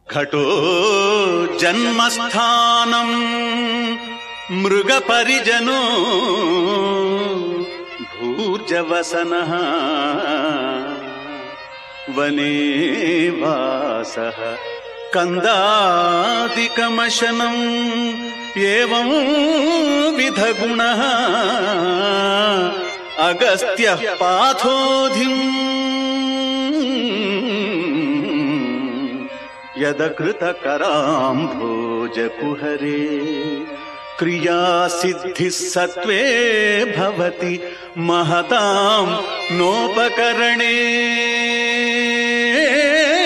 घटो जन्मस्थानं मृगपरिजनो भूर्जवसनः वने वासः कंदादिकमशनम् एवं विधगुणः अगस्त्यः पाथोधिम् यदकृतकराम्भोजकुहरे क्रियासिद्धिः सत्त्वे भवति महतां नोपकरणे।